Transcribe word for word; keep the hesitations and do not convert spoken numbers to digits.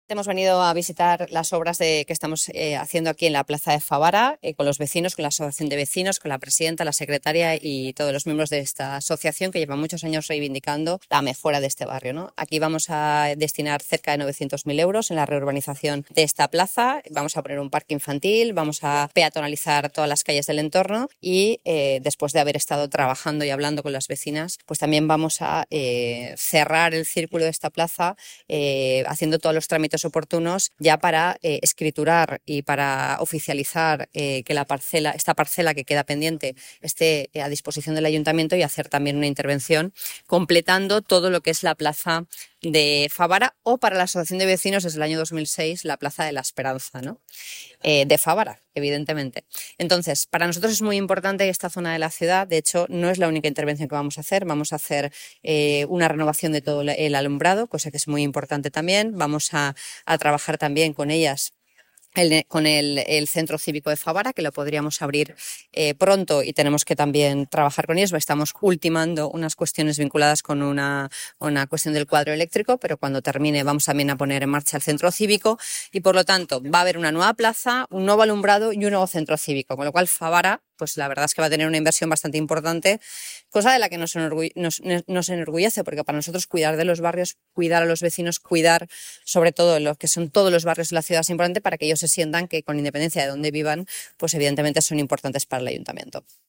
Hemos venido a visitar las obras de, que estamos eh, haciendo aquí en la Plaza de Favara, eh, con los vecinos, con la asociación de vecinos, con la presidenta, la secretaria y todos los miembros de esta asociación que lleva muchos años reivindicando la mejora de este barrio, ¿no? Aquí vamos a destinar cerca de novecientos mil euros en la reurbanización de esta plaza. Vamos a poner un parque infantil, vamos a peatonalizar todas las calles del entorno y eh, después de haber estado trabajando y hablando con las vecinas, pues también vamos a eh, cerrar el círculo de esta plaza eh, haciendo todos los trámites oportunos ya para eh, escriturar y para oficializar eh, que la parcela, esta parcela que queda pendiente esté eh, a disposición del ayuntamiento y hacer también una intervención completando todo lo que es la plaza de Favara o para la Asociación de Vecinos desde el año dos mil seis la Plaza de la Esperanza, ¿no? Eh, de Favara, evidentemente. Entonces, para nosotros es muy importante esta zona de la ciudad. De hecho, no es la única intervención que vamos a hacer. Vamos a hacer eh, una renovación de todo el alumbrado, cosa que es muy importante también. Vamos a, a trabajar también con ellas. El, con el, el Centro Cívico de Favara, que lo podríamos abrir eh, pronto y tenemos que también trabajar con ellos. Estamos ultimando unas cuestiones vinculadas con una, una cuestión del cuadro eléctrico, pero cuando termine vamos también a poner en marcha el Centro Cívico y, por lo tanto, va a haber una nueva plaza, un nuevo alumbrado y un nuevo Centro Cívico, con lo cual Favara, pues la verdad es que va a tener una inversión bastante importante, cosa de la que nos, enorgulle, nos, nos enorgullece, porque para nosotros cuidar de los barrios, cuidar a los vecinos, cuidar sobre todo lo que son todos los barrios de la ciudad es importante para que ellos se sientan que con independencia de dónde vivan, pues evidentemente son importantes para el ayuntamiento.